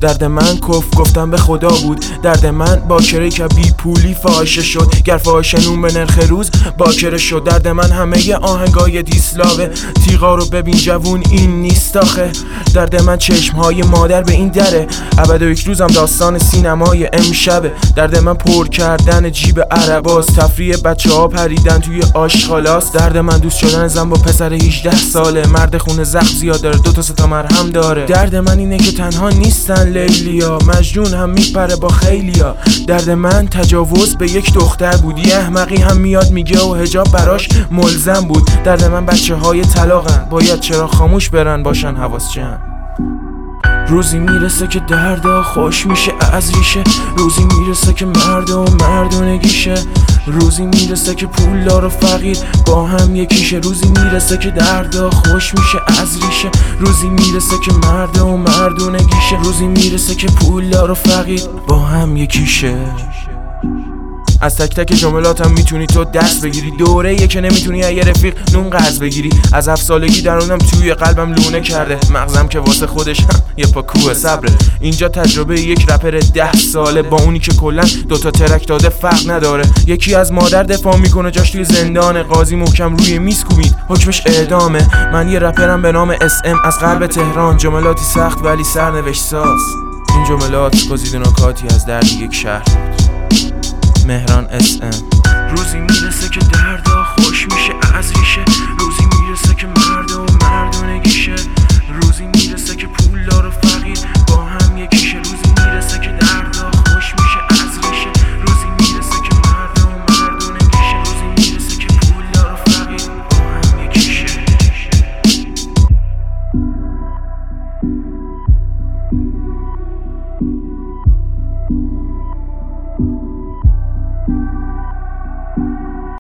درد من کف گفتم به خدا بود. درد من باکره که بی پولی فاحشه شد، گر فاحشه نون به نرخ روز باکره شد. درد من همه آهنگای دیسلاوه، تیغا رو ببین جوون این نیست آخه. درد من چشمهای مادر به این دره، ابد و یک روزم داستان سینمای امشبه. درد من پر کردن جیب عرباس، تفریح بچه ها پریدن توی آشغالاس. درد من دوست شدن زن با پسر 18 ساله، مرد خونه زخم زیاد داره 2 تا 3 تا مرهم داره. درد من اینه که تنها نیستن لیلیا، مجنون هم میپره با خیلیا. درد من تجاوز به یک دختر بود، یه احمقی هم میاد میگه و حجاب براش ملزم بود. درد من بچه های طلاقن، باید چرا خاموش برن باشن حواس جمع. روزی میرسه که دردا خوش میشه از ریشه، روزی میرسه که مرد و مردونگیشه، روزی میرسه که پولدار و فقیر با هم یکیشه، روزی میرسه که دردا خوش میشه از ریشه، روزی میرسه که مرد و مردونگیشه، روزی میرسه که پولدار و فقیر با هم یکیشه. از تک تک جملاتم میتونی تو دست بگیری، دوره یه که نمیتونی یه رفیق نون قرض بگیری. از 7 سالگی درونم توی قلبم لونه کرده، مغزم که واسه خودش هم یه پا کوه صبره. اینجا تجربه یک رپر 10 ساله با اونی که کلن 2 تا ترک داده فرق نداره. یکی از مادر دفاع میکنه جاش توی زندانه، قاضی محکم روی میز کوبید حکمش اعدامه. من یه رپرم به نام SM از غرب تهران، جملاتی سخت ولی سرنوشت ساز. این جملات گزیده نکاتی از درد یک شهر بود. مهران SM. روزی میرسه که دردا خوش میشه از ریشه، روزی میرسه